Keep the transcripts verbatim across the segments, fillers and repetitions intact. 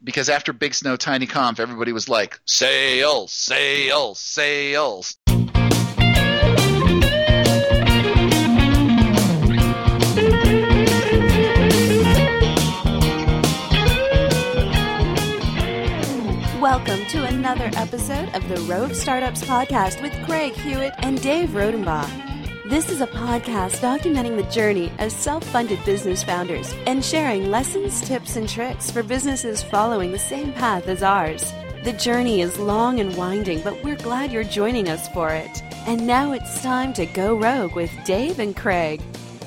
because after Big Snow Tiny Conf, everybody was like, sales, sales, sales. Welcome to another episode of the Rogue Startups Podcast with Craig Hewitt and Dave Rodenbach. This is a podcast documenting the journey of self-funded business founders and sharing lessons, tips, and tricks for businesses following the same path as ours. The journey is long and winding, but we're glad you're joining us for it. And now it's time to go rogue with Dave and Craig.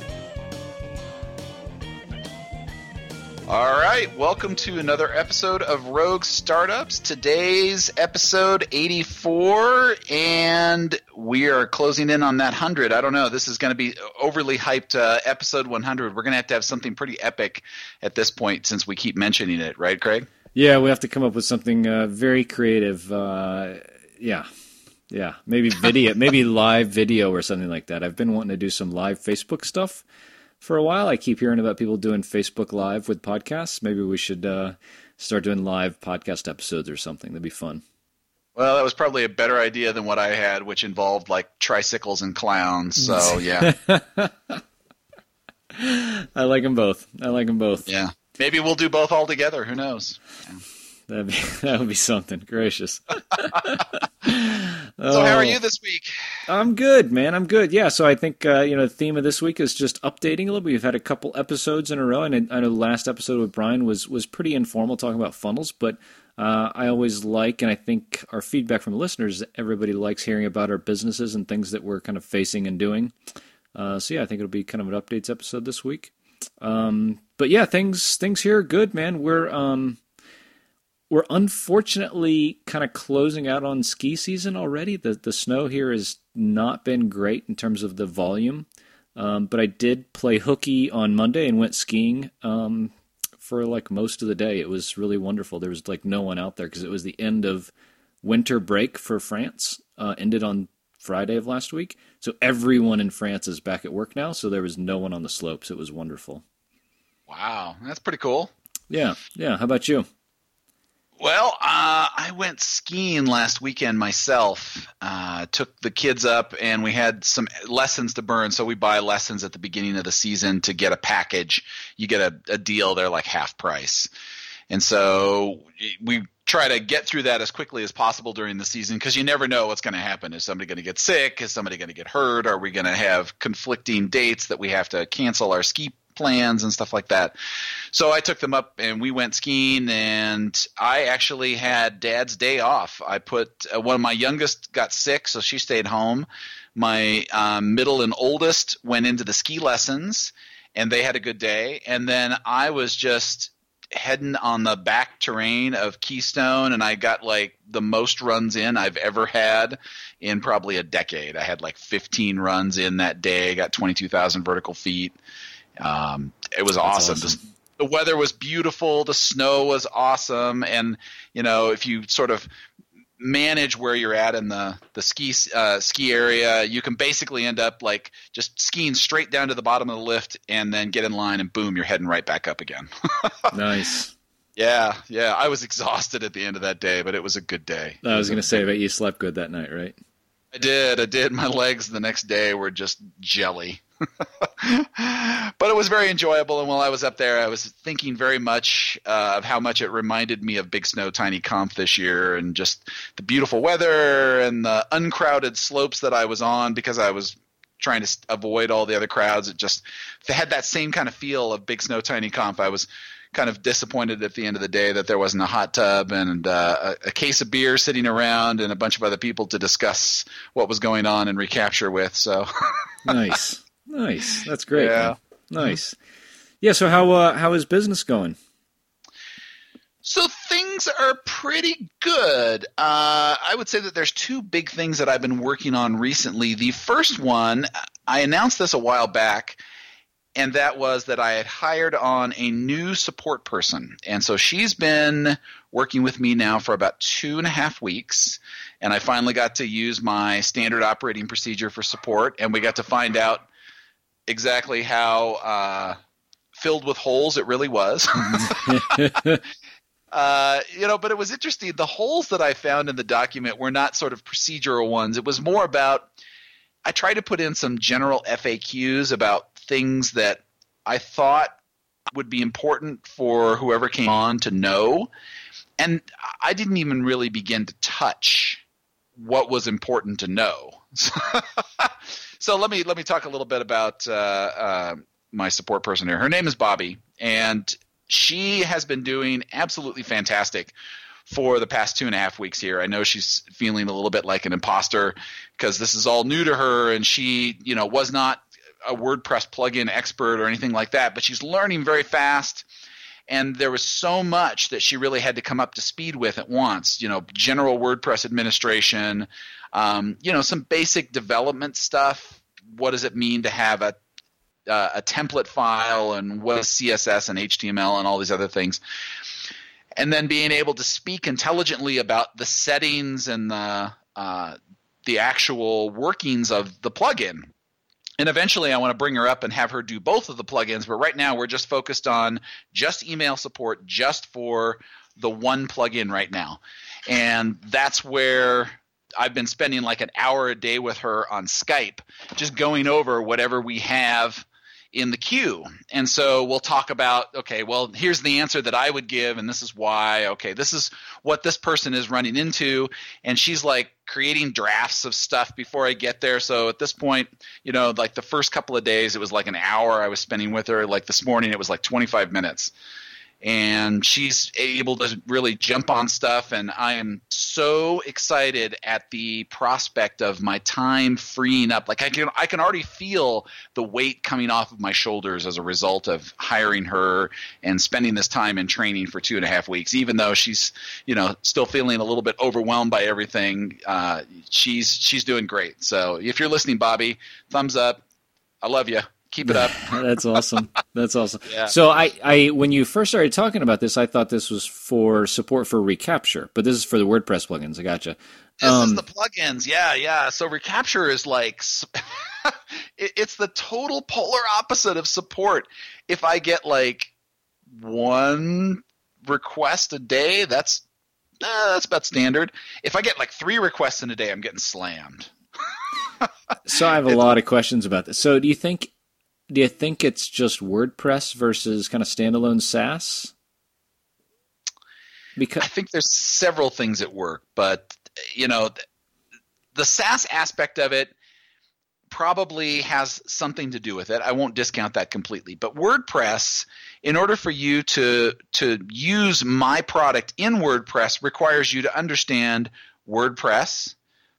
All right, welcome to another episode of Rogue Startups. Today's episode eighty-four, and we are closing in on that one hundred. I don't know, this is going to be overly hyped uh, episode one hundred. We're going to have to have something pretty epic at this point since we keep mentioning it, right, Craig? Yeah, we have to come up with something uh, very creative. Uh, yeah, yeah, maybe video, maybe live video or something like that. I've been wanting to do some live Facebook stuff for a while. I keep hearing about people doing Facebook Live with podcasts. Maybe we should uh, start doing live podcast episodes or something. That'd be fun. Well, that was probably a better idea than what I had, which involved like tricycles and clowns. So, yeah. I like them both. I like them both. Yeah. Maybe we'll do both all together. Who knows? Yeah. That'd be, that would be something. Gracious. So how are you this week? I'm good, man. I'm good. Yeah, so I think uh, you know the theme of this week is just updating a little bit. We've had a couple episodes in a row, and I know the last episode with Brian was was pretty informal, talking about funnels, but uh, I always like, and I think our feedback from the listeners, everybody likes hearing about our businesses and things that we're kind of facing and doing. Uh, so yeah, I think it'll be kind of an updates episode this week. Um, but yeah, things things here are good, man. We're um, We're unfortunately kind of closing out on ski season already. The the snow here has not been great in terms of the volume, um, but I did play hooky on Monday and went skiing um, for like most of the day. It was really wonderful. There was like no one out there because it was the end of winter break for France. Uh, ended on Friday of last week, so everyone in France is back at work now. So there was no one on the slopes. It was wonderful. Wow, that's pretty cool. Yeah, yeah. How about you? Well, uh, I went skiing last weekend myself. Uh, took the kids up, and we had some lessons to burn. So we buy lessons at the beginning of the season to get a package. You get a, a deal; they're like half price. And so we try to get through that as quickly as possible during the season because you never know what's going to happen. Is somebody going to get sick? Is somebody going to get hurt? Are we going to have conflicting dates that we have to cancel our ski plans and stuff like that? So I took them up and we went skiing, and I actually had Dad's day off. I put uh, one of my youngest got sick, so she stayed home. My um, middle and oldest went into the ski lessons, and they had a good day. And then I was just heading on the back terrain of Keystone, and I got like the most runs in I've ever had in probably a decade. I had like fifteen runs in that day, got twenty-two thousand vertical feet. Um, it was awesome. awesome. The, the weather was beautiful. The snow was awesome. And, you know, if you sort of manage where you're at in the, the ski, uh, ski area, you can basically end up like just skiing straight down to the bottom of the lift and then get in line and boom, you're heading right back up again. Nice. Yeah. Yeah. I was exhausted at the end of that day, but it was a good day. I was going to say, but you slept good that night, right? I did. I did. My legs the next day were just jelly. But it was very enjoyable, and while I was up there, I was thinking very much uh, of how much it reminded me of Big Snow Tiny Conf this year, and just the beautiful weather and the uncrowded slopes that I was on because I was trying to avoid all the other crowds. It just it had that same kind of feel of Big Snow Tiny Conf. I was kind of disappointed at the end of the day that there wasn't a hot tub and uh, a, a case of beer sitting around and a bunch of other people to discuss what was going on and recapture with. So nice. Nice. That's great. Yeah. Man. Nice. Yeah. So how uh, how is business going? So things are pretty good. Uh, I would say that there's two big things that I've been working on recently. The first one, I announced this a while back, and that was that I had hired on a new support person. And so she's been working with me now for about two and a half weeks, and I finally got to use my standard operating procedure for support, and we got to find out exactly how uh, filled with holes it really was. Uh, you know, but it was interesting. The holes that I found in the document were not sort of procedural ones. It was more about, I tried to put in some general F A Qs about things that I thought would be important for whoever came on to know. And I didn't even really begin to touch what was important to know. So let me let me talk a little bit about uh, uh, my support person here. Her name is Bobby, and she has been doing absolutely fantastic for the past two and a half weeks here. I know she's feeling a little bit like an imposter because this is all new to her, and she, you know, was not a WordPress plugin expert or anything like that, but she's learning very fast. And there was so much that she really had to come up to speed with at once, you know, general WordPress administration, um, you know, some basic development stuff. What does it mean to have a uh, a template file, and what is C S S and H T M L and all these other things? And then being able to speak intelligently about the settings and the uh, the actual workings of the plugin. And eventually I want to bring her up and have her do both of the plugins, but right now we're just focused on just email support just for the one plugin right now. And that's where I've been spending like an hour a day with her on Skype, just going over whatever we have in the queue. And so we'll talk about, okay, well, here's the answer that I would give, and this is why. Okay, this is what this person is running into. And she's like creating drafts of stuff before I get there. So at this point, you know, like the first couple of days, it was like an hour I was spending with her. Like this morning, it was like twenty-five minutes. And she's able to really jump on stuff, and I am so excited at the prospect of my time freeing up. Like I can, I can already feel the weight coming off of my shoulders as a result of hiring her and spending this time in training for two and a half weeks. Even though she's, you know, still feeling a little bit overwhelmed by everything, uh, she's she's doing great. So if you're listening, Bobby, thumbs up. I love you. Keep it up. That's awesome. That's awesome. Yeah. So I, I, when you first started talking about this, I thought this was for support for reCAPTCHA, but this is for the WordPress plugins. I gotcha. This um, is the plugins. Yeah, yeah. So reCAPTCHA is like, it's the total polar opposite of support. If I get like one request a day, that's, uh, that's about standard. If I get like three requests in a day, I'm getting slammed. So I have a lot of questions about this. So do you think, Do you think it's just WordPress versus kind of standalone SaaS? Because I think there's several things at work, but you know, the SaaS aspect of it probably has something to do with it. I won't discount that completely, but WordPress, in order for you to to use my product in WordPress, requires you to understand WordPress,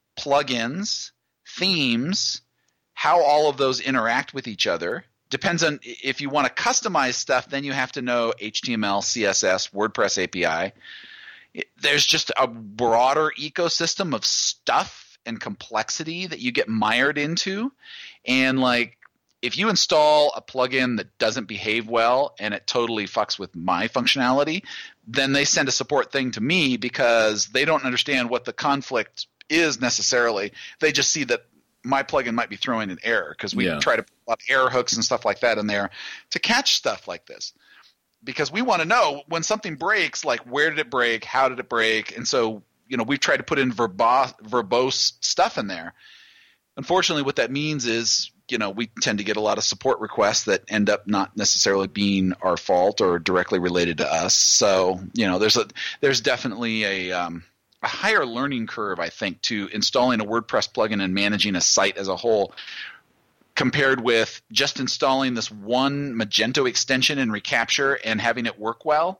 plugins, themes, how all of those interact with each other. Depends on if you want to customize stuff, then you have to know H T M L, C S S, WordPress A P I. There's just a broader ecosystem of stuff and complexity that you get mired into. And like if you install a plugin that doesn't behave well and it totally fucks with my functionality, then they send a support thing to me because they don't understand what the conflict is necessarily. They just see that my plugin might be throwing an error because we yeah. try to put a lot of error hooks and stuff like that in there to catch stuff like this. Because we want to know when something breaks, like where did it break, how did it break, and so you know we've tried to put in verbo- verbose stuff in there. Unfortunately, what that means is you know we tend to get a lot of support requests that end up not necessarily being our fault or directly related to us. So you know there's a there's definitely a um, a higher learning curve, I think, to installing a WordPress plugin and managing a site as a whole compared with just installing this one Magento extension in reCAPTCHA and having it work well.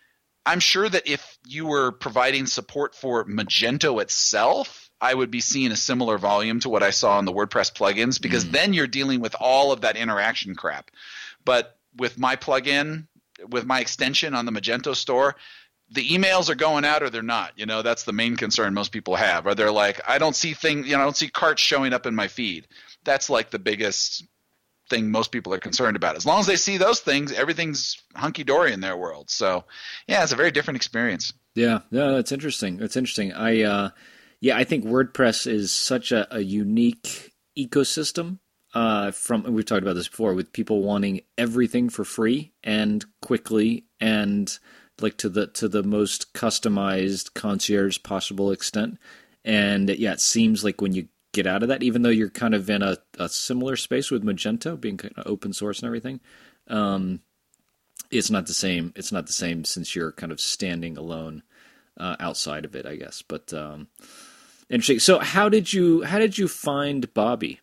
I'm sure that if you were providing support for Magento itself, I would be seeing a similar volume to what I saw in the WordPress plugins because mm. then you're dealing with all of that interaction crap. But with my plugin, with my extension on the Magento store, the emails are going out or they're not. You know, that's the main concern most people have. Or they're like, I don't see things, you know, I don't see carts showing up in my feed. That's like the biggest thing most people are concerned about. As long as they see those things, everything's hunky-dory in their world. So, yeah, it's a very different experience. Yeah, no, that's interesting. That's interesting. I, uh, yeah, I think WordPress is such a, a unique ecosystem. Uh, from we've talked about this before, with people wanting everything for free and quickly and like to the to the most customized concierge possible extent. And yeah, it seems like when you get out of that, even though you're kind of in a, a similar space with Magento being kind of open source and everything, um, it's not the same. It's not the same since you're kind of standing alone uh, outside of it, I guess. But um, interesting. So how did you how did you find Bobby?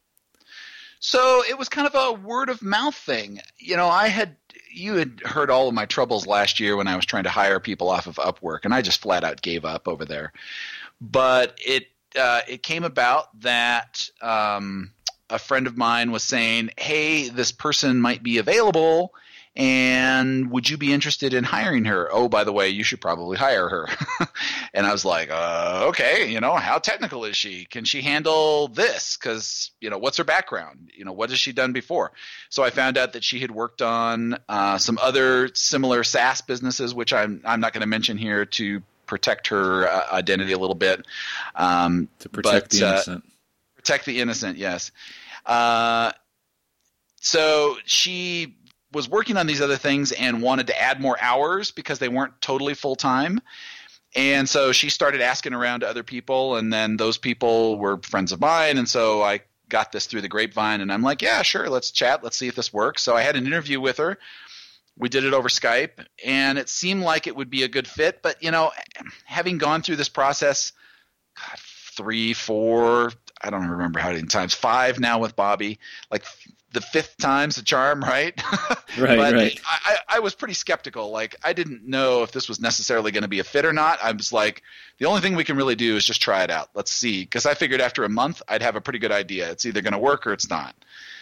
So it was kind of a word of mouth thing. You know, I had you had heard all of my troubles last year when I was trying to hire people off of Upwork, and I just flat out gave up over there. But it uh, it came about that um, a friend of mine was saying, "Hey, this person might be available, and would you be interested in hiring her? Oh, by the way, you should probably hire her." And I was like, uh, okay, you know, how technical is she? Can she handle this? Because, you know, what's her background? You know, what has she done before? So I found out that she had worked on uh, some other similar SaaS businesses, which I'm I'm not going to mention here to protect her uh, identity a little bit. Um, to protect but, the innocent. Uh, protect the innocent, yes. Uh, so she was working on these other things and wanted to add more hours because they weren't totally full-time. And so she started asking around to other people, and then those people were friends of mine, and so I got this through the grapevine, and I'm like, yeah, sure, let's chat, let's see if this works. So I had an interview with her. We did it over Skype, and it seemed like it would be a good fit. But, you know, having gone through this process, God, three, four, I don't remember how many times, five now with Bobby, like the fifth time's the charm, right? Right, but right. I, I was pretty skeptical. Like, I didn't know if this was necessarily going to be a fit or not. I was like, the only thing we can really do is just try it out. Let's see. Because I figured after a month, I'd have a pretty good idea. It's either going to work or it's not.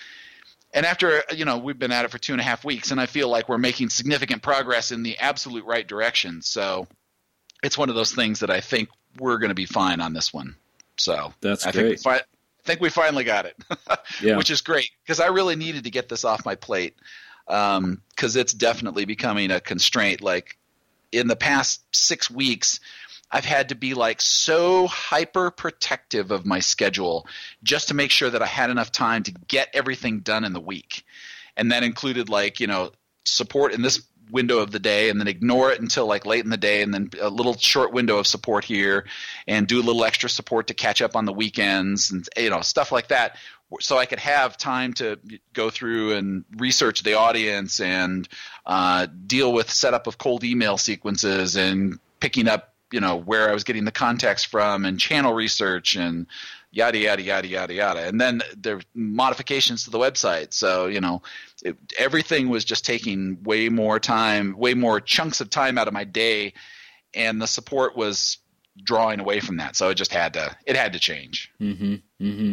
And after, you know, we've been at it for two and a half weeks, and I feel like we're making significant progress in the absolute right direction. So it's one of those things that I think we're going to be fine on this one. So that's I great. think we, fi- I think we finally got it, yeah. Which is great because I really needed to get this off my plate because um, it's definitely becoming a constraint. Like in the past six weeks, I've had to be like so hyper protective of my schedule just to make sure that I had enough time to get everything done in the week. And that included like, you know, support in this window of the day and then ignore it until like late in the day and then a little short window of support here and do a little extra support to catch up on the weekends and, you know, stuff like that. So I could have time to go through and research the audience and uh, deal with setup of cold email sequences and picking up, you know, where I was getting the context from and channel research and yada, yada, yada, yada, yada. And then there were modifications to the website. So, you know, it, everything was just taking way more time, way more chunks of time out of my day. And the support was drawing away from that. So it just had to, it had to change. Mm-hmm. Mm-hmm.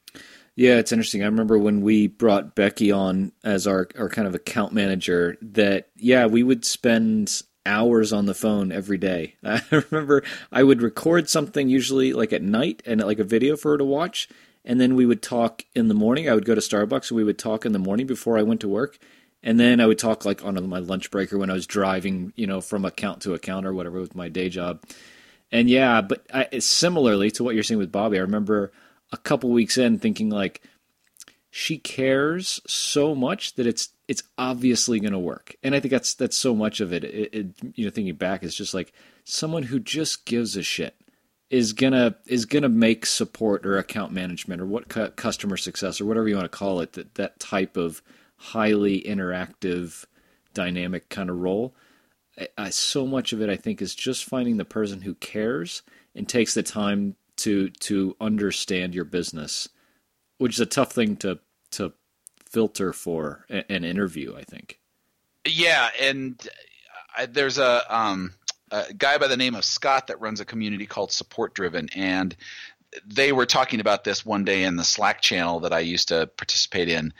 Yeah, it's interesting. I remember when we brought Becky on as our, our kind of account manager that, yeah, we would spend hours on the phone every day. I remember I would record something usually like at night and like a video for her to watch. And then we would talk in the morning. I would go to Starbucks and we would talk in the morning before I went to work. And then I would talk like on my lunch break or when I was driving, you know, from account to account or whatever with my day job. And yeah, but I, similarly to what you're saying with Bobby, I remember a couple weeks in thinking like, she cares so much that it's it's obviously going to work. And I think that's that's so much of it. It, it. You know, thinking back, is just like someone who just gives a shit is gonna is gonna make support or account management or what cu- customer success or whatever you want to call it, that that type of highly interactive, dynamic kind of role. I, I, so much of it, I think, is just finding the person who cares and takes the time to to understand your business, which is a tough thing to to filter for an interview, I think. Yeah, and I, there's a, um, a guy by the name of Scott that runs a community called Support Driven, and they were talking about this one day in the Slack channel that I used to participate in.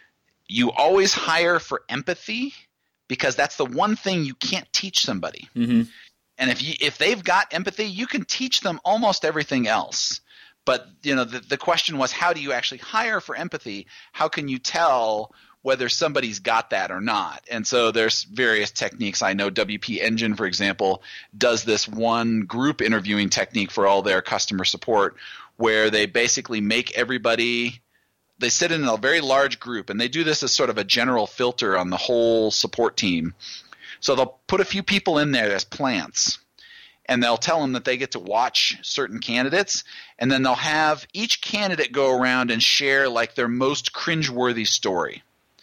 You always hire for empathy because that's the one thing you can't teach somebody. Mm-hmm. And if you if they've got empathy, you can teach them almost everything else. But, you know, the, the question was, how do you actually hire for empathy? How can you tell whether somebody's got that or not? And so there's various techniques. I know W P Engine, for example, does this one group interviewing technique for all their customer support where they basically make everybody – they sit in a very large group, and they do this as sort of a general filter on the whole support team. So they'll put a few people in there as plants, and they'll tell them that they get to watch certain candidates, and then they'll have each candidate go around and share like their most cringeworthy story.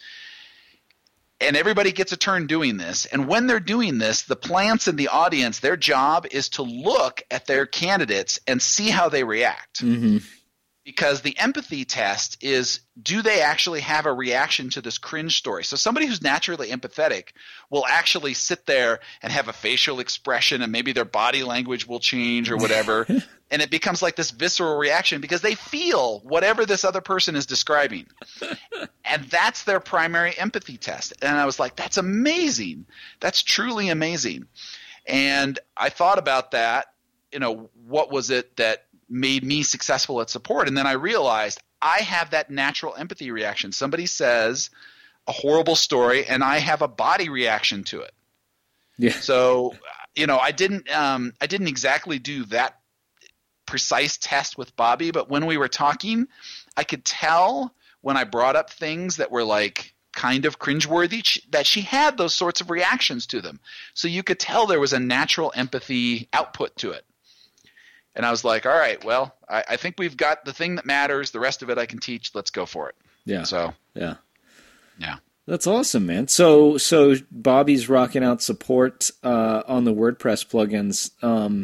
And everybody gets a turn doing this. And when they're doing this, the plants in the audience, their job is to look at their candidates and see how they react. Mm-hmm. Because the empathy test is, do they actually have a reaction to this cringe story? So somebody who's naturally empathetic will actually sit there and have a facial expression, and maybe their body language will change or whatever. And it becomes like this visceral reaction because they feel whatever this other person is describing. And that's their primary empathy test. And I was like, that's amazing. That's truly amazing. And I thought about that, you know, what was it that made me successful at support? And then I realized I have that natural empathy reaction. Somebody says a horrible story and I have a body reaction to it. Yeah. So, you know, I didn't um, I didn't exactly do that precise test with Bobby, but when we were talking, I could tell when I brought up things that were like kind of cringeworthy that she had those sorts of reactions to them. So you could tell there was a natural empathy output to it. And I was like, all right, well, I, I think we've got the thing that matters. The rest of it I can teach. Let's go for it. Yeah. So, yeah. Yeah. That's awesome, man. So, so Bobby's rocking out support uh, on the WordPress plugins. Um,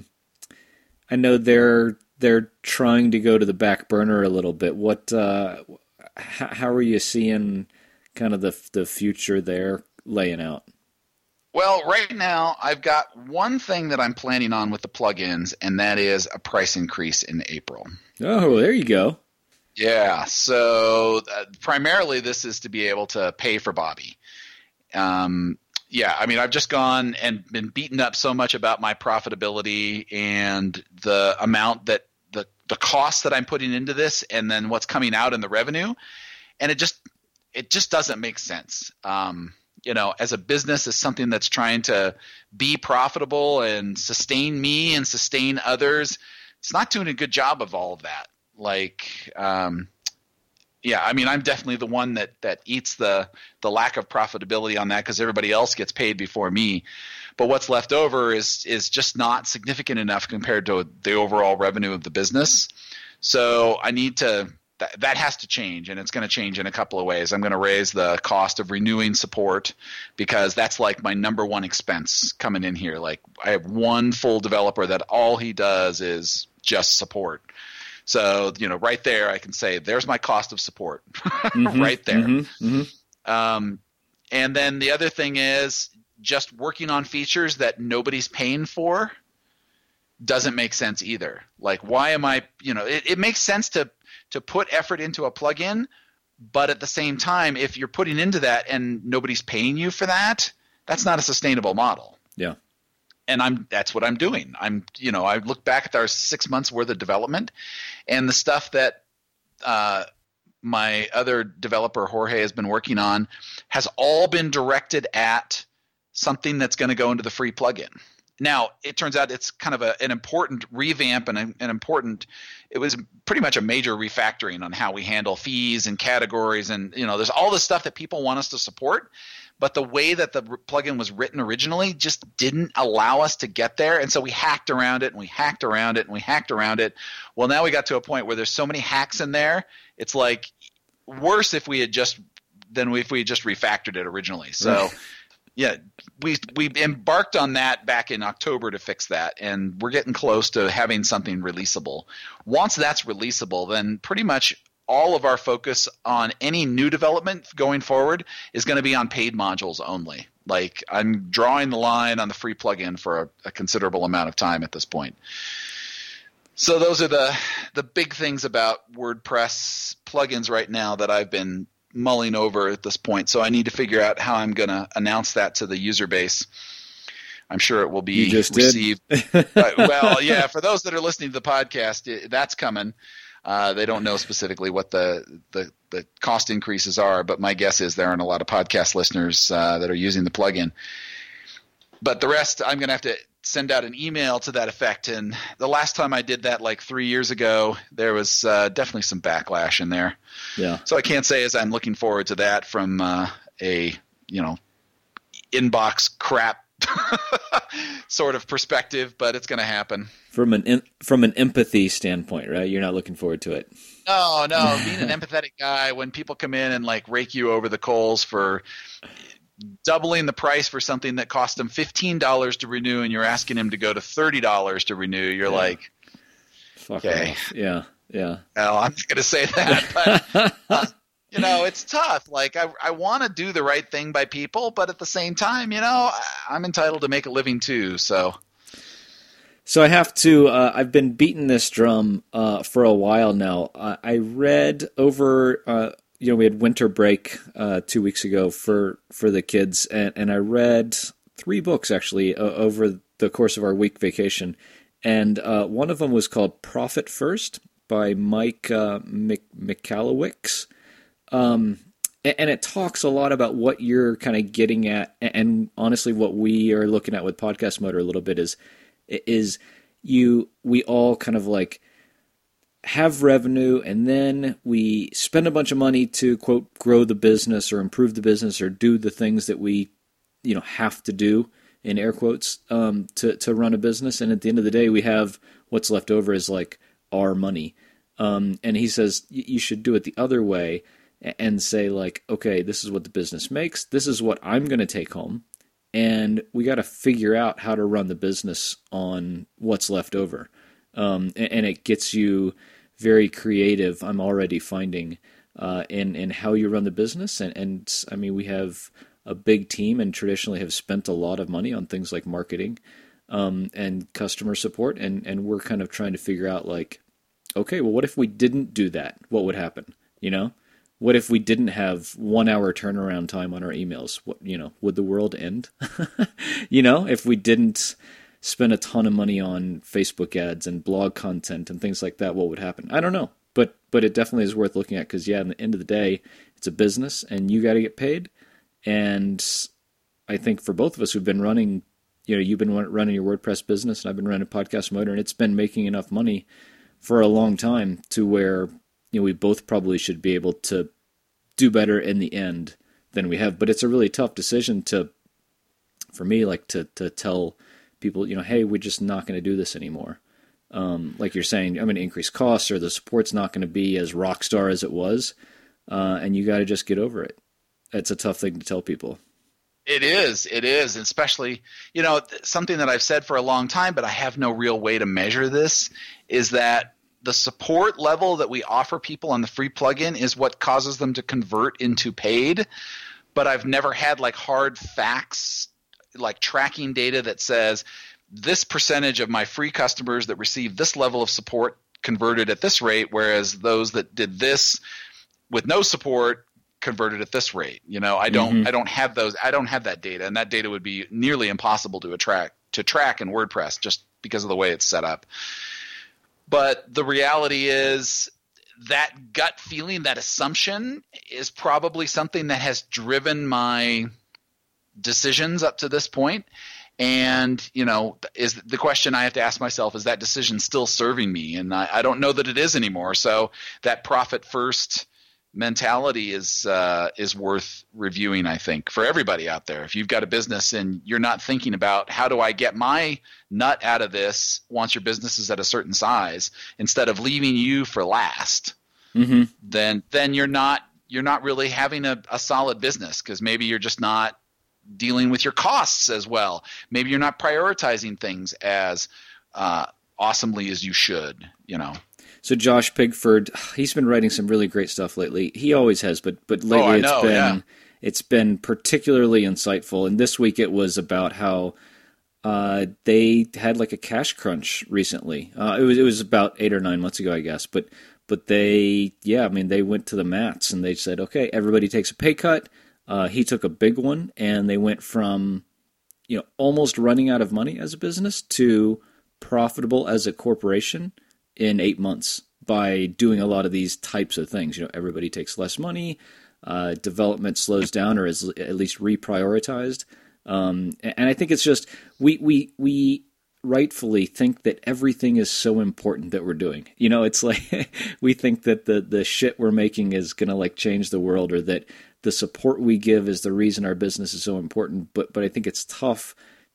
I know they're they're trying to go to the back burner a little bit. What, uh, h- how are you seeing kind of the the future there laying out? Well, right now I've got one thing that I'm planning on with the plugins, and that is a price increase in April. Oh, there you go. Yeah. So uh, primarily this is to be able to pay for Bobby. Um, yeah. I mean, I've just gone and been beaten up so much about my profitability and the amount that the, the cost that I'm putting into this and then what's coming out in the revenue. And it just, it just doesn't make sense. Um, you know, as a business, as something that's trying to be profitable and sustain me and sustain others, it's not doing a good job of all of that. Like, um, yeah, I mean, I'm definitely the one that, that eats the, the lack of profitability on that because everybody else gets paid before me. But what's left over is is just not significant enough compared to the overall revenue of the business. So I need to That, that has to change, and it's going to change in a couple of ways. I'm going to raise the cost of renewing support because that's like my number one expense coming in here. Like I have one full developer that all he does is just support. So, you know, right there I can say there's my cost of support mm-hmm, right there. Mm-hmm, mm-hmm. Um, and then the other thing is just working on features that nobody's paying for doesn't make sense either. Like why am I, you know, it, it makes sense to to put effort into a plugin, but at the same time, if you're putting into that and nobody's paying you for that, that's not a sustainable model. Yeah. And I'm that's what I'm doing. I'm you know, I look back at our six months worth of development and the stuff that uh, my other developer Jorge has been working on has all been directed at something that's going to go into the free plugin. Now, it turns out it's kind of a, an important revamp and an, an important – it was pretty much a major refactoring on how we handle fees and categories and, you know, there's all this stuff that people want us to support. But the way that the plugin was written originally just didn't allow us to get there. And so we hacked around it and we hacked around it and we hacked around it. Well, now we got to a point where there's so many hacks in there. It's like worse if we had just – than if we had just refactored it originally. So – yeah, we we embarked on that back in October to fix that, and we're getting close to having something releasable. Once that's releasable, then pretty much all of our focus on any new development going forward is going to be on paid modules only. Like I'm drawing the line on the free plugin for a, a considerable amount of time at this point. So those are the the big things about WordPress plugins right now that I've been mulling over at this point. So I need to figure out how I'm going to announce that to the user base. I'm sure it will be you just received. uh, well, yeah, for those that are listening to the podcast, it, that's coming. Uh, they don't know specifically what the, the, the cost increases are, but my guess is there aren't a lot of podcast listeners uh, that are using the plugin. But the rest, I'm going to have to send out an email to that effect. And the last time I did that, like three years ago, there was uh, definitely some backlash in there. Yeah. So I can't say as I'm looking forward to that from uh, a, you know, inbox crap sort of perspective, but it's going to happen. From an from an empathy standpoint, right? You're not looking forward to it. No, no. Being an empathetic guy, when people come in and like rake you over the coals for doubling the price for something that cost them fifteen dollars to renew, and you're asking him to go to thirty dollars to renew, you're yeah. like, Fuck okay, off. yeah, yeah. Well, I'm not going to say that, but. Uh, You know, it's tough. Like, I I want to do the right thing by people, but at the same time, you know, I'm entitled to make a living too. So, so I have to. Uh, I've been beating this drum uh, for a while now. Uh, I read over. Uh, you know, we had winter break uh, two weeks ago for for the kids, and, and I read three books actually uh, over the course of our week vacation, and uh, one of them was called Profit First by Mike uh, Michalowicz. Um, and it talks a lot about what you're kind of getting at, and honestly, what we are looking at with Podcast Motor a little bit is, is you, we all kind of like have revenue, and then we spend a bunch of money to quote grow the business or improve the business or do the things that we, you know, have to do in air quotes um, to to run a business. And at the end of the day, we have what's left over is like our money. Um, and he says you should do it the other way. And say like, okay, this is what the business makes. This is what I'm going to take home. And we got to figure out how to run the business on what's left over. Um, and, and it gets you very creative, I'm already finding, uh, in, in how you run the business. And, and I mean, we have a big team and traditionally have spent a lot of money on things like marketing um, and customer support. And, and we're kind of trying to figure out like, okay, well, what if we didn't do that? What would happen? You know? What if we didn't have one hour turnaround time on our emails? What, you know, would the world end? You know, if we didn't spend a ton of money on Facebook ads and blog content and things like that, what would happen? I don't know. But but it definitely is worth looking at because, yeah, at the end of the day, it's a business and you got to get paid. And I think for both of us who've been running, you know, you've been running your WordPress business and I've been running Podcast Motor, and it's been making enough money for a long time to where, you know, we both probably should be able to do better in the end than we have. But it's a really tough decision to, for me, like to, to tell people, you know, hey, we're just not going to do this anymore. Um, like you're saying, I'm going to increase costs or the support's not going to be as rock star as it was. Uh, and you got to just get over it. It's a tough thing to tell people. It is. It is. Especially, you know, something that I've said for a long time, but I have no real way to measure this, is that the support level that we offer people on the free plugin is what causes them to convert into paid. But I've never had like hard facts, like tracking data that says this percentage of my free customers that receive this level of support converted at this rate, whereas those that did this with no support converted at this rate. You know, I don't, mm-hmm. I don't have those. I don't have that data, and that data would be nearly impossible to attract to track in WordPress just because of the way it's set up. But the reality is that gut feeling, that assumption is probably something that has driven my decisions up to this point. And, you know, is the question I have to ask myself, is that decision still serving me? And I, I don't know that it is anymore. So that profit first mentality is uh, is worth reviewing, I think, for everybody out there. If you've got a business and you're not thinking about how do I get my nut out of this once your business is at a certain size, instead of leaving you for last, mm-hmm. then then you're not you're not really having a, a solid business, because maybe you're just not dealing with your costs as well. Maybe you're not prioritizing things as uh, awesomely as you should, you know. So Josh Pigford, he's been writing some really great stuff lately. He always has, but but lately oh, I know, it's been yeah. it's been particularly insightful. And this week it was about how uh, they had like a cash crunch recently. Uh, it was it was about eight or nine months ago, I guess. But but they yeah, I mean they went to the mats and they said, okay, everybody takes a pay cut. Uh, he took a big one, and they went from you know almost running out of money as a business to profitable as a corporation in eight months by doing a lot of these types of things. You know, everybody takes less money, uh, development slows down or is at least reprioritized. Um, and I think it's just, we, we, we rightfully think that everything is so important that we're doing. You know, it's like, we think that the, the shit we're making is going to like change the world, or that the support we give is the reason our business is so important. But, but I think it's tough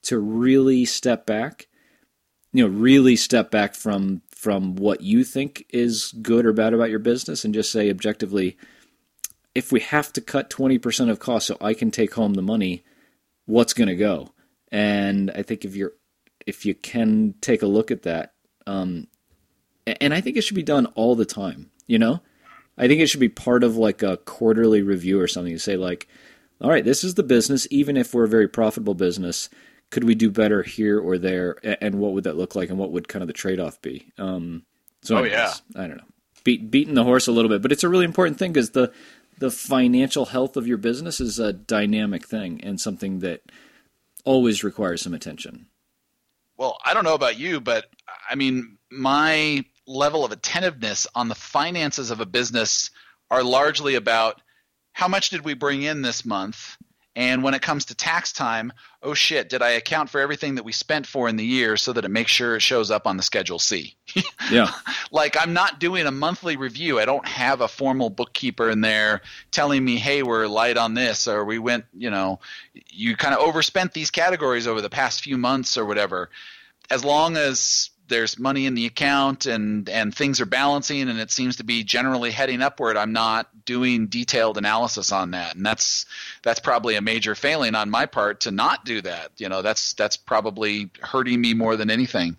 to really step back, you know, really step back from from what you think is good or bad about your business and just say objectively, if we have to cut twenty percent of costs so I can take home the money, what's going to go? And I think if you're, if you can take a look at that, um, and I think it should be done all the time, you know? I think it should be part of like a quarterly review or something to say like, all right, this is the business, even if we're a very profitable business, could we do better here or there? And what would that look like? And what would kind of the trade-off be? Um, so oh, anyways, yeah. I don't know. Beat, beating the horse a little bit, but it's a really important thing because the, the financial health of your business is a dynamic thing and something that always requires some attention. Well, I don't know about you, but I mean, my level of attentiveness on the finances of a business are largely about how much did we bring in this month? And when it comes to tax time, oh shit, did I account for everything that we spent for in the year so that it makes sure it shows up on the Schedule C? Yeah. Like I'm not doing a monthly review. I don't have a formal bookkeeper in there telling me, hey, we're light on this, or we went, you know, you kind of overspent these categories over the past few months or whatever. As long as there's money in the account and, and things are balancing and it seems to be generally heading upward, I'm not doing detailed analysis on that. And that's that's probably a major failing on my part to not do that. You know, that's that's probably hurting me more than anything.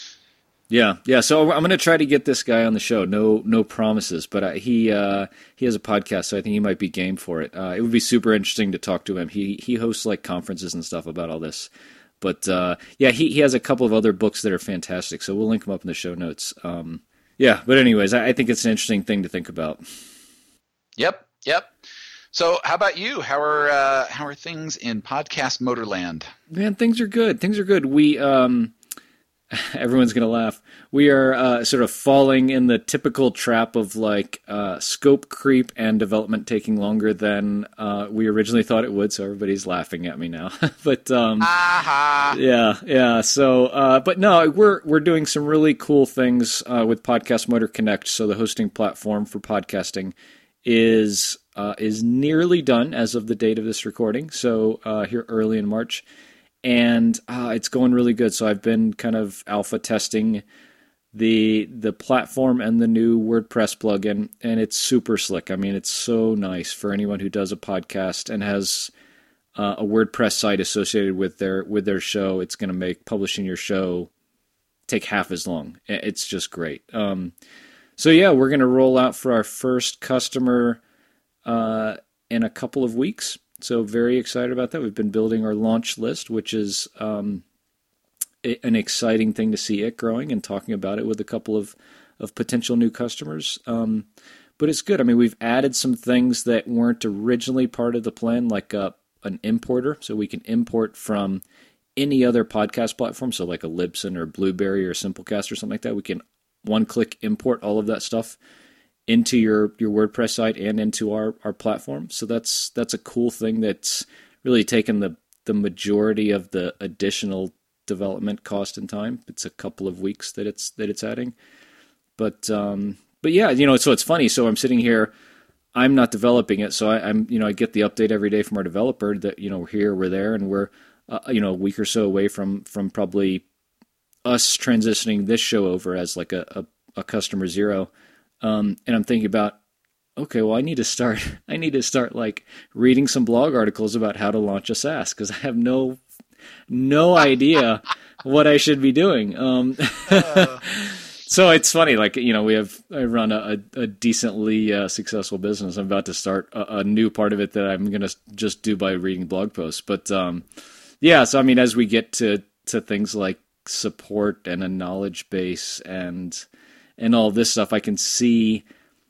Yeah, yeah. So I'm going to try to get this guy on the show. No, no promises, but uh, he uh, he has a podcast, so I think he might be game for it. Uh, it would be super interesting to talk to him. He he hosts like conferences and stuff about all this. But uh, yeah, he, he has a couple of other books that are fantastic, so we'll link them up in the show notes. Um, yeah, but anyways, I, I think it's an interesting thing to think about. Yep, yep. So how about you? How are uh, how are things in podcast Motorland? Man, things are good. Things are good. We um, everyone's gonna laugh. We are uh, sort of falling in the typical trap of like uh, scope creep and development taking longer than uh, we originally thought it would. So everybody's laughing at me now. but um, Aha. yeah, yeah. So, uh, but no, we're we're doing some really cool things uh, with Podcast Motor Connect. So the hosting platform for podcasting is uh, is nearly done as of the date of this recording. So uh, here early in March. And uh, it's going really good. So I've been kind of alpha testing the the platform and the new WordPress plugin, and it's super slick. I mean, it's so nice for anyone who does a podcast and has uh, a WordPress site associated with their with their show. It's going to make publishing your show take half as long. It's just great. Um, so yeah, we're going to roll out for our first customer uh, in a couple of weeks. So very excited about that. We've been building our launch list, which is um, an exciting thing to see it growing and talking about it with a couple of, of potential new customers. Um, but it's good. I mean, we've added some things that weren't originally part of the plan, like a, an importer. So we can import from any other podcast platform. So like a Libsyn or Blueberry or Simplecast or something like that. We can one-click import all of that stuff into your, your WordPress site and into our, our platform. So that's that's a cool thing that's really taken the, the majority of the additional development cost and time. It's a couple of weeks that it's that it's adding. But um, but yeah, you know, so it's funny. So I'm sitting here, I'm not developing it, so I, I'm you know I get the update every day from our developer that you know we're here, we're there, and we're uh, you know a week or so away from from probably us transitioning this show over as like a, a, a customer zero. Um, and I'm thinking about, okay, well, I need to start, I need to start like reading some blog articles about how to launch a SaaS because I have no, no idea what I should be doing. Um, uh. So it's funny, like, you know, we have, I run a, a decently uh, successful business. I'm about to start a, a new part of it that I'm going to just do by reading blog posts. But um, yeah, so I mean, as we get to, to things like support and a knowledge base and and all this stuff, I can see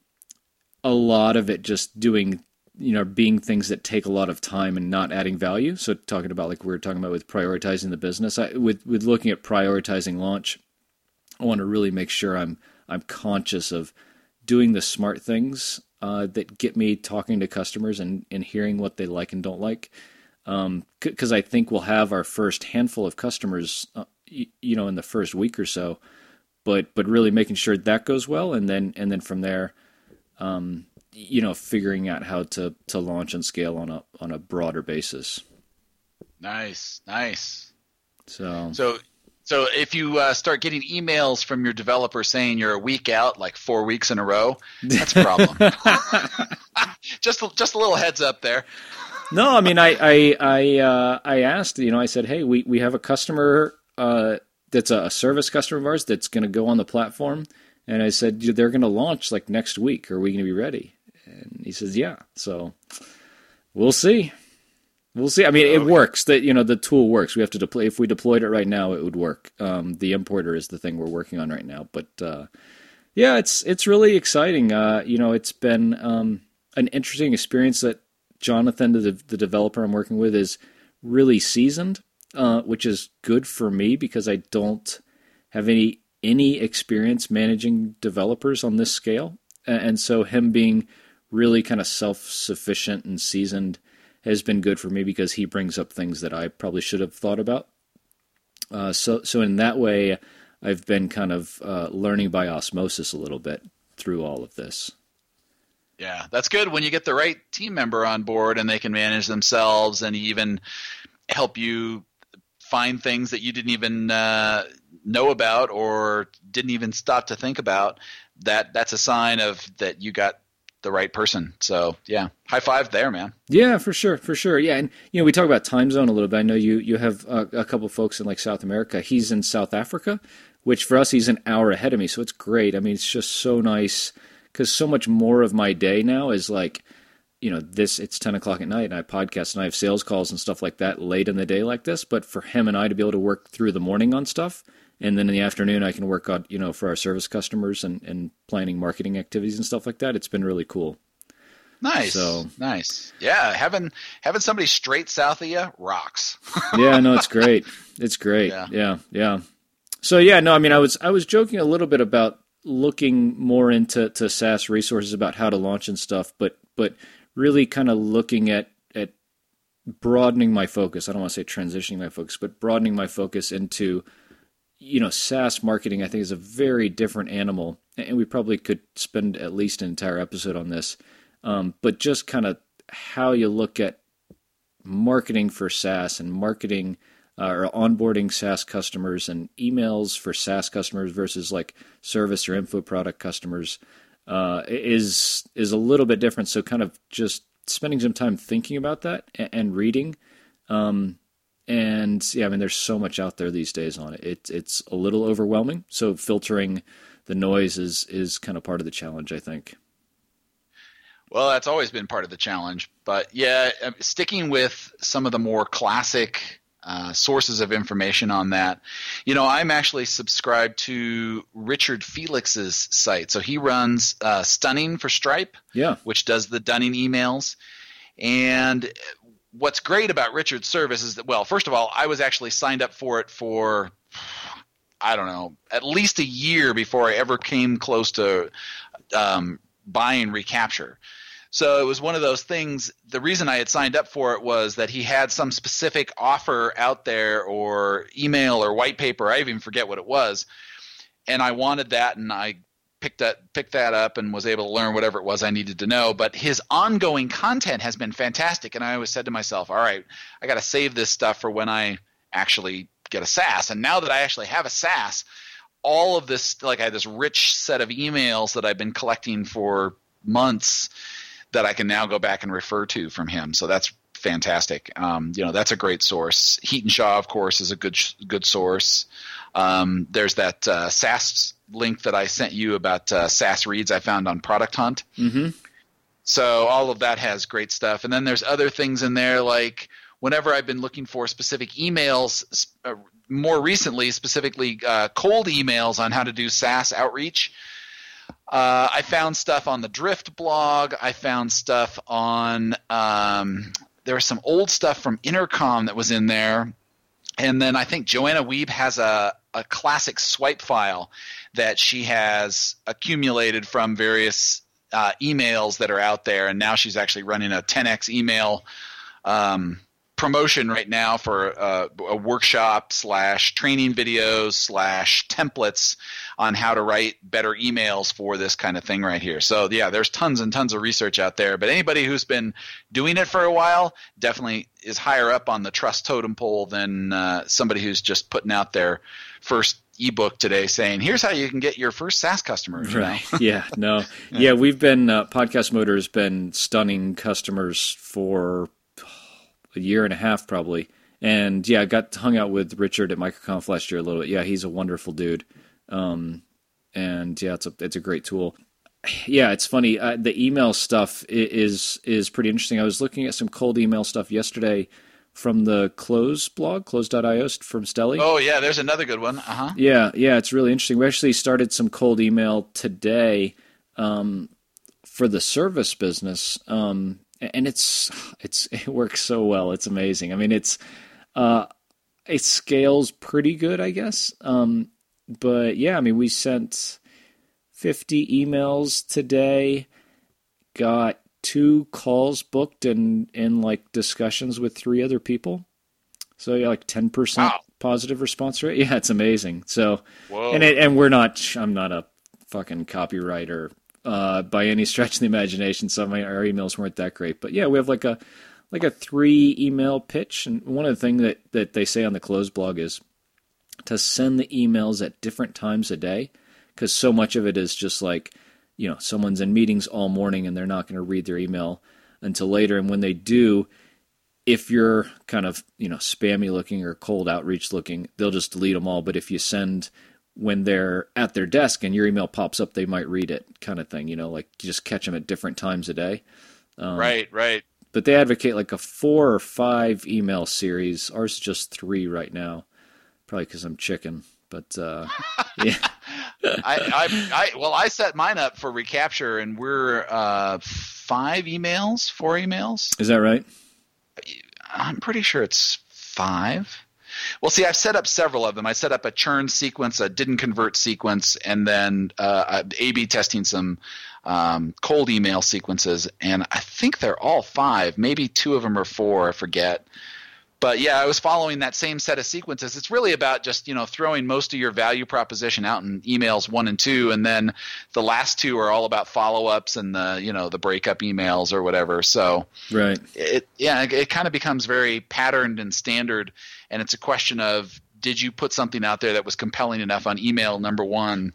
a lot of it just doing, you know, being things that take a lot of time and not adding value. So talking about like we were talking about with prioritizing the business, I, with with looking at prioritizing launch, I want to really make sure I'm I'm conscious of doing the smart things uh, that get me talking to customers and, and hearing what they like and don't like. Um, because I think we'll have our first handful of customers, uh, you, you know, in the first week or so. But but really making sure that goes well, and then and then from there, um, you know, figuring out how to, to launch and scale on a on a broader basis. Nice, nice. So, so, so if you uh, start getting emails from your developer saying you're a week out, like four weeks in a row, that's a problem. just, just a little heads up there. No, I mean, I, I, I, uh, I asked, you know, I said, hey, we, we have a customer uh, that's a service customer of ours that's going to go on the platform. And I said, they're going to launch like next week. Are we going to be ready? And he says, yeah. So we'll see. We'll see. I mean, it works. That you know, the tool works. We have to deploy. If we deployed it right now, it would work. Um, the importer is the thing we're working on right now. But uh, yeah, it's it's really exciting. Uh, you know, it's been um, an interesting experience that Jonathan, the, the developer I'm working with, is really seasoned, uh, which is good for me because I don't have any any experience managing developers on this scale. And so him being really kind of self-sufficient and seasoned has been good for me because he brings up things that I probably should have thought about. Uh, so so in that way, I've been kind of uh, learning by osmosis a little bit through all of this. Yeah, that's good when you get the right team member on board and they can manage themselves and even help you find things that you didn't even uh, know about or didn't even stop to think about. That that's a sign of that you got the right person. So yeah, high five there, man. Yeah, for sure, for sure. Yeah, and you know we talk about time zone a little bit. I know you you have a, a couple folks in like South America. He's in South Africa, which for us he's an hour ahead of me, so it's great. I mean, it's just so nice. Because so much more of my day now is like, you know, this, it's ten o'clock at night and I podcast and I have sales calls and stuff like that late in the day like this. But for him and I to be able to work through the morning on stuff, and then in the afternoon I can work on, you know, for our service customers and, and planning marketing activities and stuff like that, it's been really cool. Nice. So, nice. Yeah, having having somebody straight south of you rocks. Yeah, no, it's great. It's great. Yeah. yeah, yeah. So yeah, no, I mean, I was I was joking a little bit about looking more into to SaaS resources about how to launch and stuff, but but really kind of looking at at broadening my focus. I don't want to say transitioning my focus, but broadening my focus into, you know, SaaS marketing. I think is a very different animal, and we probably could spend at least an entire episode on this. Um, but just kind of how you look at marketing for SaaS and marketing uh, or onboarding SaaS customers and emails for SaaS customers versus like service or info product customers uh, is is a little bit different. So kind of just spending some time thinking about that and, and reading. Um, and yeah, I mean, there's so much out there these days on it. It it's a little overwhelming. So filtering the noise is is kind of part of the challenge, I think. Well, that's always been part of the challenge. But yeah, sticking with some of the more classic uh, sources of information on that. You know, I'm actually subscribed to Richard Felix's site. So he runs uh, Stunning for Stripe, yeah, which does the Dunning emails. And what's great about Richard's service is that, well, first of all, I was actually signed up for it for, I don't know, at least a year before I ever came close to um, buying Recapture. So it was one of those things. The reason I had signed up for it was that he had some specific offer out there or email or white paper. I even forget what it was. And I wanted that, and I picked that picked that up and was able to learn whatever it was I needed to know. But his ongoing content has been fantastic. And I always said to myself, all right, I got to save this stuff for when I actually get a SaaS. And now that I actually have a SaaS, all of this, like I had this rich set of emails that I've been collecting for months that I can now go back and refer to from him. So that's fantastic. Um, you know, that's a great source. Heaton Shaw, of course, is a good good source. Um, there's that uh, SaaS link that I sent you about uh, SaaS reads I found on Product Hunt. Mm-hmm. So all of that has great stuff. And then there's other things in there, like whenever I've been looking for specific emails, uh, more recently, specifically uh, cold emails on how to do SaaS outreach, Uh, I found stuff on the Drift blog. I found stuff on um, – there was some old stuff from Intercom that was in there. And then I think Joanna Wiebe has a, a classic swipe file that she has accumulated from various uh, emails that are out there. And now she's actually running a ten X email um, promotion right now for uh, a workshop slash training videos slash templates on how to write better emails for this kind of thing right here. So yeah, there's tons and tons of research out there, but anybody who's been doing it for a while definitely is higher up on the trust totem pole than uh, somebody who's just putting out their first ebook today saying, here's how you can get your first SaaS customers. Right. yeah, no. yeah. yeah, we've been, uh, Podcast Motor has been stunning customers for a year and a half probably. And yeah, I got hung out with Richard at MicroConf last year a little bit. Yeah, he's a wonderful dude. Um, and yeah, it's a, it's a great tool. Yeah, it's funny. Uh, the email stuff is, is pretty interesting. I was looking at some cold email stuff yesterday from the Close blog, close dot io from Stelly. Oh yeah, there's another good one. Uh-huh. Yeah, yeah, it's really interesting. We actually started some cold email today, um, for the service business. Um, And it's it's it works so well. It's amazing. I mean, it's uh, it scales pretty good, I guess. Um, but yeah, I mean, we sent fifty emails today. Got two calls booked and in like discussions with three other people. So yeah, like ten percent wow. positive response rate. Yeah, it's amazing. So Whoa. and it, and we're not. I'm not a fucking copywriter. Uh, by any stretch of the imagination, some of my, our emails weren't that great, but yeah, we have like a like a three email pitch, and one of the things that, that they say on the Close blog is to send the emails at different times a day, because so much of it is just like, you know, someone's in meetings all morning and they're not going to read their email until later, and when they do, if you're kind of, you know, spammy looking or cold outreach looking, they'll just delete them all. But if you send when they're at their desk and your email pops up, they might read it, kind of thing, you know, like you just catch them at different times a day. Um, right, right. But they advocate like a four or five email series. Ours is just three right now, probably because I'm chicken. But uh, yeah, I, I, I, well, I set mine up for recapture, and we're uh, five emails, four emails. Is that right? I'm pretty sure it's five. Well, see, I've set up several of them. I set up a churn sequence, a didn't convert sequence, and then uh, A B testing some um, cold email sequences. And I think they're all five. Maybe two of them are four. I forget. But yeah, I was following that same set of sequences. It's really about just, you know, throwing most of your value proposition out in emails one and two, and then the last two are all about follow-ups and the, you know, the breakup emails or whatever. So right, it yeah, it, it kind of becomes very patterned and standard, and it's a question of, did you put something out there that was compelling enough on email number one?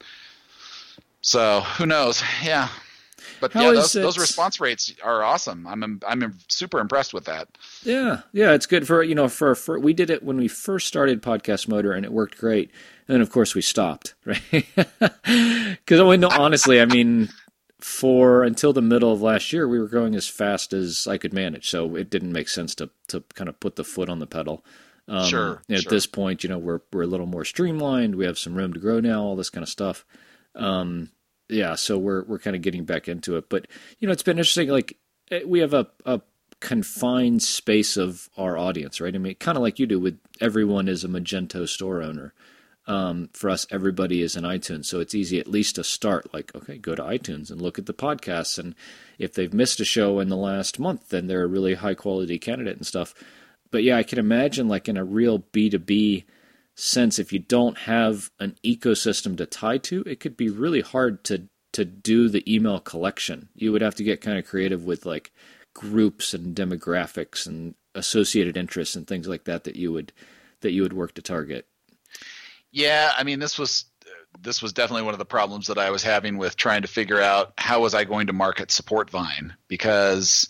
So who knows? Yeah. But How yeah, those, it... those response rates are awesome. I'm I'm super impressed with that. Yeah, yeah, it's good for, you know, for, for we did it when we first started Podcast Motor, and it worked great. And then of course we stopped, right? Because no, honestly, I mean, for until the middle of last year, we were going as fast as I could manage, so it didn't make sense to to kind of put the foot on the pedal. Um, sure. At sure. this point, you know, we're we're a little more streamlined. We have some room to grow now. All this kind of stuff. Um, Yeah, so we're we're kind of getting back into it, but you know, it's been interesting. Like we have a, a confined space of our audience, right? I mean, kind of like you do with everyone is a Magento store owner. Um, for us, everybody is in iTunes, so it's easy at least to start. Like, okay, go to iTunes and look at the podcasts, and if they've missed a show in the last month, then they're a really high quality candidate and stuff. But yeah, I can imagine like in a real B two B sense, if you don't have an ecosystem to tie to, it could be really hard to to do the email collection. You would have to get kind of creative with like groups and demographics and associated interests and things like that that you would that you would work to target. Yeah, I mean, this was this was definitely one of the problems that I was having with trying to figure out how was I going to market SupportVine, because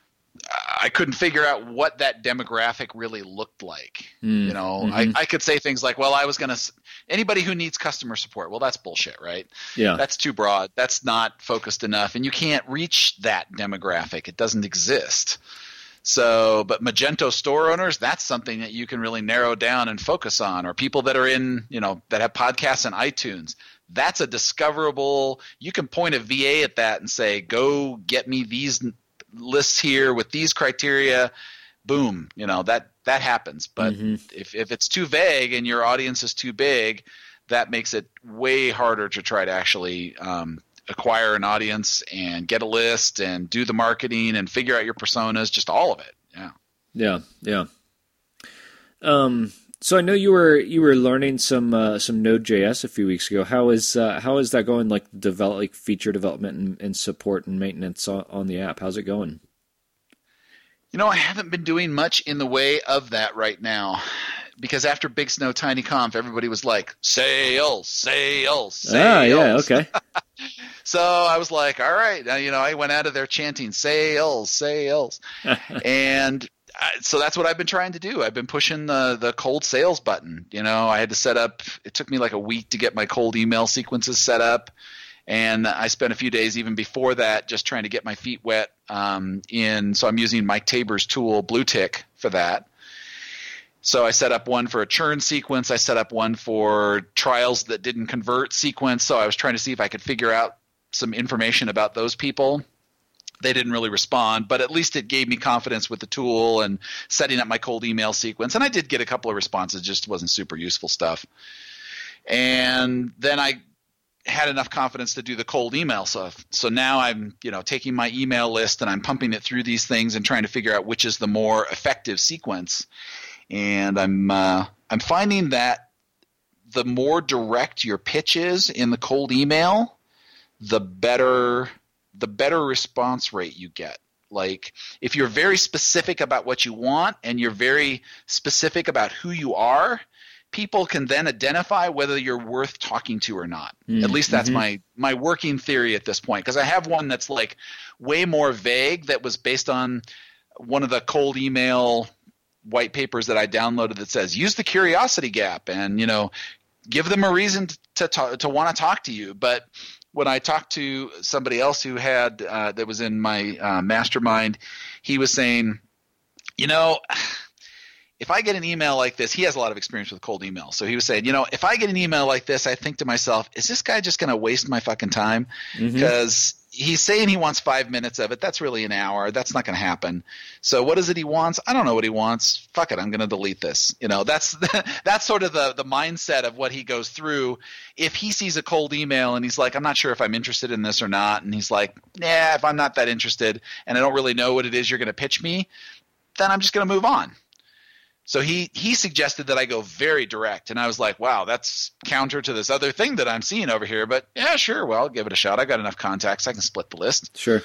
I couldn't figure out what that demographic really looked like. Mm, you know, mm-hmm. I, I could say things like, well, I was going to – anybody who needs customer support. Well, that's bullshit, right? Yeah. That's too broad. That's not focused enough, and you can't reach that demographic. It doesn't exist. So, but Magento store owners, that's something that you can really narrow down and focus on, or people that are in, you know, that have podcasts in iTunes. That's a discoverable – you can point a V A at that and say, go get me these – lists here with these criteria, boom, you know, that that happens. But mm-hmm. if if it's too vague and your audience is too big, that makes it way harder to try to actually um, acquire an audience and get a list and do the marketing and figure out your personas, just all of it. Yeah. Yeah, yeah. Um, so I know you were you were learning some uh, some Node.js a few weeks ago. How is uh, how is that going? Like develop like feature development and, and support and maintenance on, on the app. How's it going? You know, I haven't been doing much in the way of that right now, because after Big Snow Tiny Conf, everybody was like, sales, sales, sales. Ah, yeah, okay. So I was like, all right, uh, you know, I went out of there chanting sales, sales, and I, so that's what I've been trying to do. I've been pushing the the cold sales button. You know, I had to set up. It took me like a week to get my cold email sequences set up. And I spent a few days even before that just trying to get my feet wet um, in. So I'm using Mike Tabor's tool, BlueTick, for that. So I set up one for a churn sequence. I set up one for trials that didn't convert sequence. So I was trying to see if I could figure out some information about those people. They didn't really respond, but at least it gave me confidence with the tool and setting up my cold email sequence. And I did get a couple of responses, just wasn't super useful stuff. And then I had enough confidence to do the cold email stuff. So now I'm, you know, taking my email list and I'm pumping it through these things and trying to figure out which is the more effective sequence. And I'm uh, I'm finding that the more direct your pitch is in the cold email, the better the better response rate you get. Like if you're very specific about what you want and you're very specific about who you are, people can then identify whether you're worth talking to or not. Mm, at least that's mm-hmm. my my working theory at this point, because I have one that's like way more vague that was based on one of the cold email white papers that I downloaded that says use the curiosity gap and, you know, give them a reason to talk, to want to talk to you. But when I talked to somebody else who had uh, that was in my uh, mastermind, he was saying, you know, if I get an email like this, he has a lot of experience with cold email. So he was saying, you know, if I get an email like this, I think to myself, is this guy just going to waste my fucking time? Because mm-hmm. he's saying he wants five minutes of it. That's really an hour. That's not going to happen. So what is it he wants? I don't know what he wants. Fuck it. I'm going to delete this. You know, that's that's sort of the, the mindset of what he goes through. If he sees a cold email and he's like, I'm not sure if I'm interested in this or not. And he's like, yeah, if I'm not that interested and I don't really know what it is you're going to pitch me, then I'm just going to move on. So he, he suggested that I go very direct, and I was like, wow, that's counter to this other thing that I'm seeing over here. But yeah, sure, well, I'll give it a shot. I got enough contacts. I can split the list. Sure.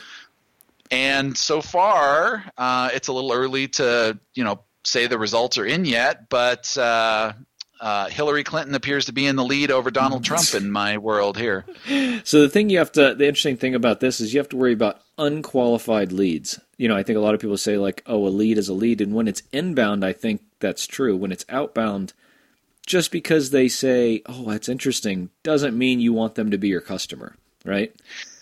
And so far, uh, it's a little early to, you know, say the results are in yet, but uh, uh, Hillary Clinton appears to be in the lead over Donald Trump in my world here. So the thing you have to, the interesting thing about this is you have to worry about unqualified leads. You know, I think a lot of people say like, oh, a lead is a lead. And when it's inbound, I think that's true. When it's outbound, just because they say, oh, that's interesting, doesn't mean you want them to be your customer, right?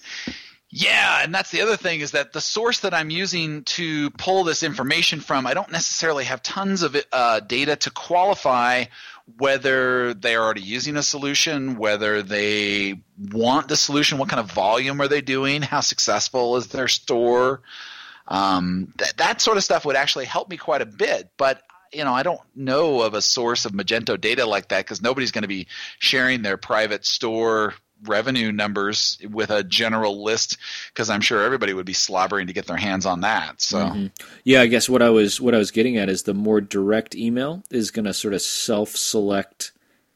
Yeah, and that's the other thing is that the source that I'm using to pull this information from, I don't necessarily have tons of uh, data to qualify whether they're already using a solution, whether they want the solution, what kind of volume are they doing, how successful is their store. Um, that, that sort of stuff would actually help me quite a bit, but you know, I don't know of a source of Magento data like that because nobody's going to be sharing their private store revenue numbers with a general list because I'm sure everybody would be slobbering to get their hands on that. So, mm-hmm. yeah, I guess what I was what I was getting at is the more direct email is going to sort of self-select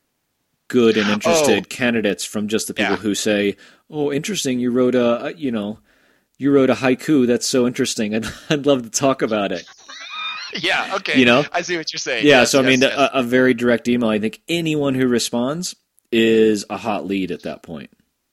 good and interested oh, candidates from just the people yeah. who say, "Oh, interesting, you wrote a, you know, you wrote a haiku. That's so interesting. I'd I'd love to talk about it." Yeah, okay. You know? I see what you're saying. Yeah, yes, so I yes, mean, yes. a, a very direct email, I think anyone who responds is a hot lead at that point.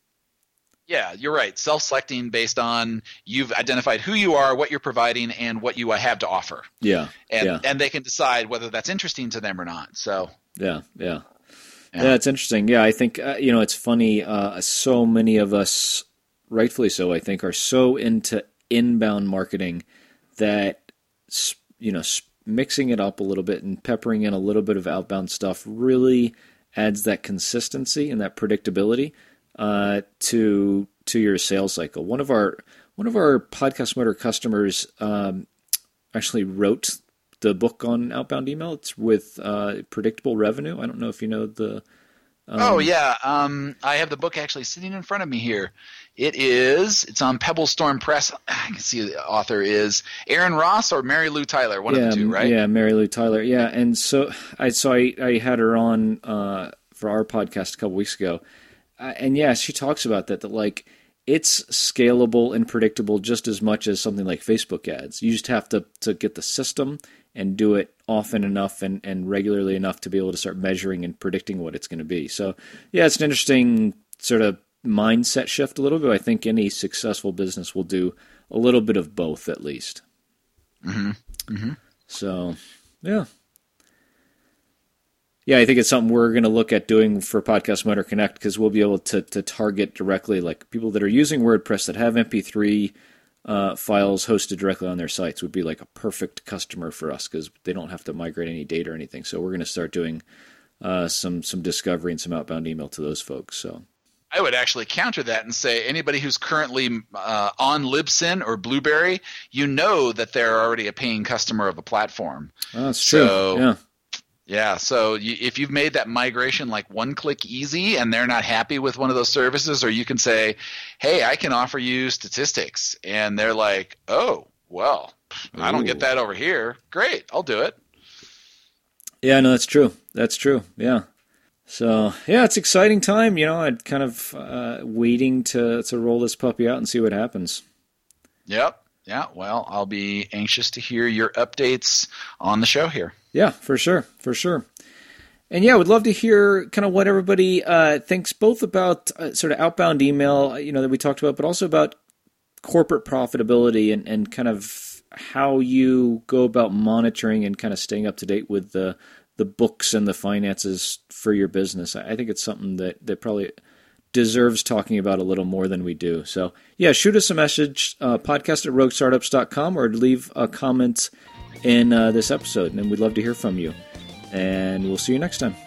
Yeah, you're right. Self-selecting based on you've identified who you are, what you're providing, and what you have to offer. Yeah, and yeah. and they can decide whether that's interesting to them or not. So yeah, yeah, yeah. yeah it's interesting. Yeah, I think uh, you know it's funny. Uh, so many of us, rightfully so, I think, are so into inbound marketing that you know mixing it up a little bit and peppering in a little bit of outbound stuff really adds that consistency and that predictability uh, to to your sales cycle. One of our one of our Podcast Motor customers um, actually wrote the book on outbound email. It's with uh, Predictable Revenue. I don't know if you know the Um, oh yeah, um, I have the book actually sitting in front of me here. It is. It's on Pebblestorm Press. I can see the author is Aaron Ross or Mary Lou Tyler, one yeah, of the two, right? Yeah, Mary Lou Tyler. Yeah, and so I so I, I had her on uh, for our podcast a couple weeks ago, uh, and yeah, she talks about that. That like it's scalable and predictable just as much as something like Facebook ads. You just have to to get the system and do it often enough and, and regularly enough to be able to start measuring and predicting what it's going to be. So yeah, it's an interesting sort of mindset shift a little bit. I think any successful business will do a little bit of both at least. Mm-hmm. Mm-hmm. So, yeah. Yeah, I think it's something we're going to look at doing for Podcast Motor Connect because we'll be able to to target directly like people that are using WordPress that have M P three uh, files hosted directly on their sites would be like a perfect customer for us because they don't have to migrate any data or anything. So we're going to start doing uh, some some discovery and some outbound email to those folks. So. I would actually counter that and say anybody who's currently uh, on Libsyn or Blueberry, you know that they're already a paying customer of a platform. Oh, that's true. So, yeah. Yeah. So you, if you've made that migration like one click easy and they're not happy with one of those services, or you can say, hey, I can offer you statistics. And they're like, oh, well, I don't Ooh. get that over here. Great. I'll do it. Yeah, no, that's true. That's true. Yeah. So, yeah, it's exciting time. You know, I'm kind of uh, waiting to, to roll this puppy out and see what happens. Yep. Yeah. Well, I'll be anxious to hear your updates on the show here. Yeah, for sure. For sure. And yeah, I would love to hear kind of what everybody uh, thinks both about uh, sort of outbound email, you know, that we talked about, but also about corporate profitability and, and kind of how you go about monitoring and kind of staying up to date with the the books and the finances for your business. I think it's something that, that probably deserves talking about a little more than we do. So yeah, shoot us a message, uh, podcast at rogue startups dot com, or leave a comment in uh, this episode, and we'd love to hear from you. And we'll see you next time.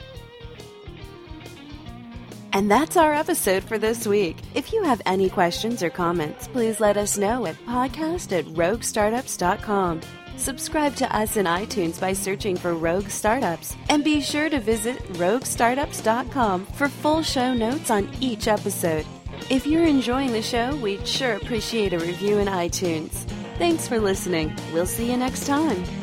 And that's our episode for this week. If you have any questions or comments, please let us know at podcast at rogue startups dot com. Subscribe to us in iTunes by searching for Rogue Startups. And be sure to visit rogue startups dot com for full show notes on each episode. If you're enjoying the show, we'd sure appreciate a review in iTunes. Thanks for listening. We'll see you next time.